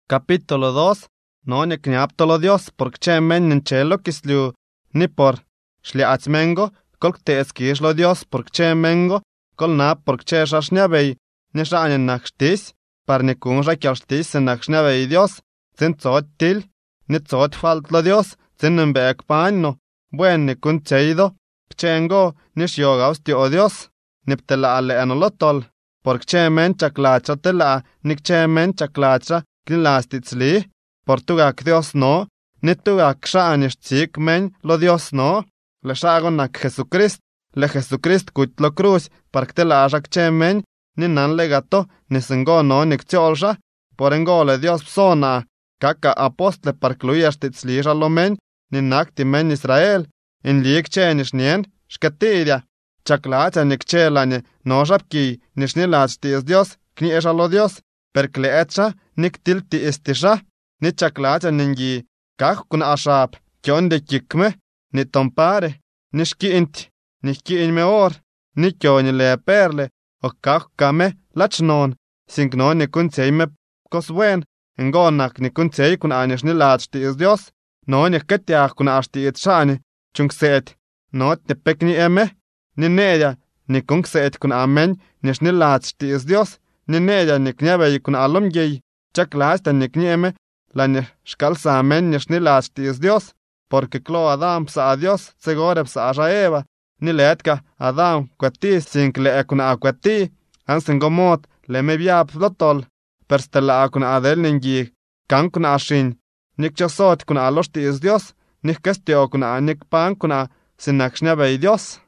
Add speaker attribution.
Speaker 1: Capítulo 2. No ni kniaptolo Dios porque chemen ninchelo kislu ni por shliatzmengo kolk teeskishlo Dios porque chemengo kol nap porque cheshash nyabey ni shanen nakshtis par ni kunja kyalshtis nakshnyabey Dios zin tzot til ni tzot faltlo Dios zin nbek pañno buen ni kun cheido chengo ni shyogaus tio Dios niptela ale anolotol porque chemen chaklacha tela ni chemen chaklacha Glilastitzli, Portugak Dios no, Nitugak Shanish men lo Dios no, le shagonak Jesucrist, le Jesucrist kutlo cruz, parktela ajak chemen, ni nan legato, ni sengo no nictiolsha, porengo le Dios psona, kaka apostle parkluyastitzli jalomen, ni nakti men Israel, in liek chenish nien, shkatidia, chaklacha nikchelane, no japki, nishnilachti Dios, kniesha lo Dios, perkleecha, niktilti istisha, ni chaklacha ningi, kak kun ashap, kionde kikme, ni tompare, ni shkiinti, ni shkiin meor, ni kioni le perle, o kak kame, lachnon, sinkno ni kun me koswen, ngonak ni kun kun anish ni lachti is Dios, no ni ketiak kun ashti itshani, chungset, not ni pekni eme, ni nedia, ni kungset kun amen, nish ni lachti is Dios, ni nedia ni knyabay kun alomgey, chaklasta ni knieme, la ni shkalsa amen ni shnilachti is Dios, porque klo Adam psa a Dios, segore psa a Eva, ni leetka Adam kwati sinkle ekuna akwati, ansengomot le mebiab flotol, perstela akuna adel ningi, kankuna ashin, nikchasot kuna aloshti is Dios, nikkestio kuna nikpan kuna sinakshnyabay Dios.